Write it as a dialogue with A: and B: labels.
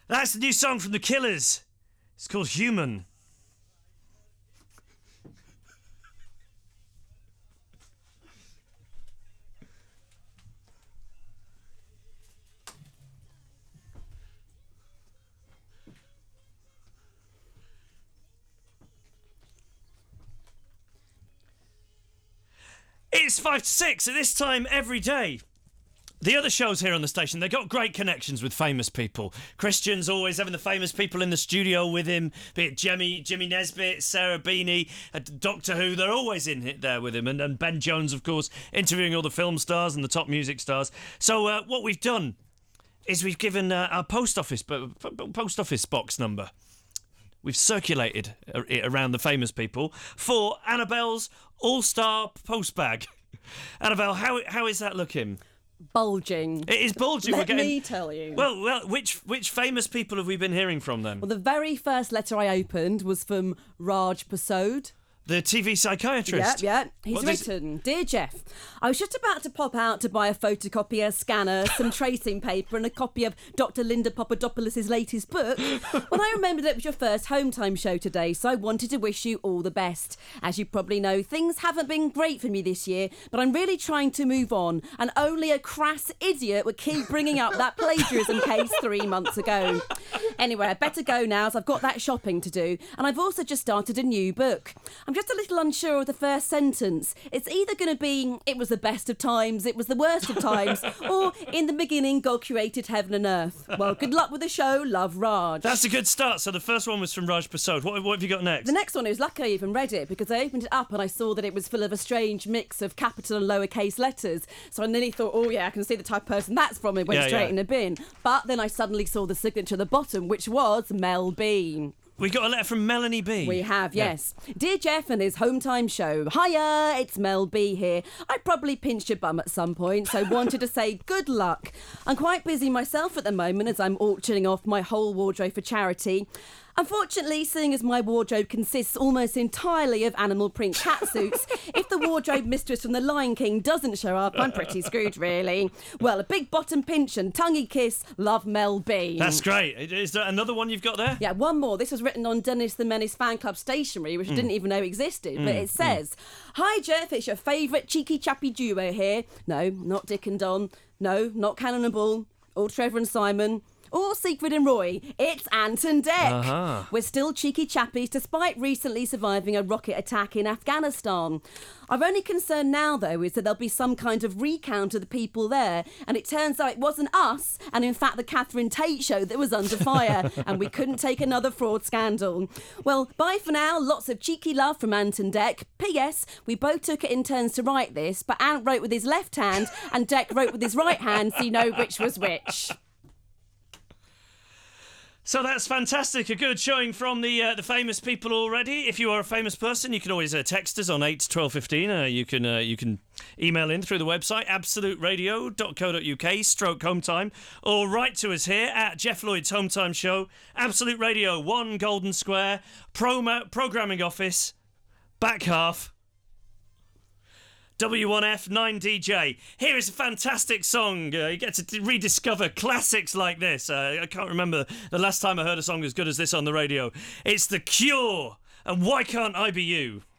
A: That's the new song from The Killers. It's called Human. It's 5 to 6 at this time every day. The other shows here on the station, they've got great connections with famous people. Christian's always having the famous people in the studio with him, be it Jimmy Nesbitt, Sarah Beanie, Doctor Who, they're always in there with him. And Ben Jones, of course, interviewing all the film stars and the top music stars. So what we've done is we've given our post office box number. We've circulated it around the famous people for Annabelle's All-Star post bag. Annabelle, how is that looking?
B: Bulging.
A: It is bulging.
B: Let me tell you.
A: Well, which famous people have we been hearing from then?
B: Well, the very first letter I opened was from Raj Prasad.
A: The TV psychiatrist.
B: Yeah. He's written, Dear Jeff, I was just about to pop out to buy a photocopier, scanner, some tracing paper and a copy of Dr. Linda Papadopoulos' latest book when I remembered it was your first home time show today, so I wanted to wish you all the best. As you probably know, things haven't been great for me this year, but I'm really trying to move on, and only a crass idiot would keep bringing up that plagiarism case 3 months ago. Anyway, I better go now as I've got that shopping to do, and I've also just started a new book. I'm just a little unsure of the first sentence. It's either going to be, it was the best of times, it was the worst of times, or in the beginning, God created heaven and earth. Well, good luck with the show. Love, Raj.
A: That's a good start. So the first one was from Raj Prasad. What have you got next?
B: The next one, it was lucky I even read it because I opened it up and I saw that it was full of a strange mix of capital and lowercase letters. So I nearly thought, oh yeah, I can see the type of person that's from. It went straight in the bin. But then I suddenly saw the signature at the bottom, which was Mel B.
A: We got a letter from Melanie B.
B: We have, yes. Yeah. Dear Jeff and his home time show. Hiya, it's Mel B here. I probably pinched your bum at some point, so wanted to say good luck. I'm quite busy myself at the moment as I'm auctioning off my whole wardrobe for charity. Unfortunately, seeing as my wardrobe consists almost entirely of animal print catsuits, if the wardrobe mistress from The Lion King doesn't show up, I'm pretty screwed, really. Well, a big bottom pinch and tonguey kiss, love Mel B.
A: That's great. Is there another one you've got there?
B: Yeah, one more. This was written on Dennis the Menace fan club stationery, which I didn't even know existed. But it says, Hi, Jeff, it's your favourite cheeky chappy duo here. No, not Dick and Don. No, not Cannon and Ball. Or Trevor and Simon. Or Siegfried and Roy, it's Ant and Dec. We're still cheeky chappies despite recently surviving a rocket attack in Afghanistan. Our only concern now, though, is that there'll be some kind of recount of the people there, and it turns out it wasn't us, and in fact the Catherine Tate show that was under fire, and we couldn't take another fraud scandal. Well, bye for now, lots of cheeky love from Ant and Dec. P.S. We both took it in turns to write this, but Ant wrote with his left hand, and Dec wrote with his right hand, so you know which was which.
A: So that's fantastic. A good showing from the famous people already. If you are a famous person, you can always text us on 8 12 15. You can email in through the website absoluteradio.co.uk/hometime or write to us here at Jeff Lloyd's Home Time Show, Absolute Radio, 1 Golden Square, Programming Office, back half. W1F 9DJ. Here is a fantastic song. You get to rediscover classics like this. I can't remember the last time I heard a song as good as this on the radio. It's The Cure, and Why Can't I Be You?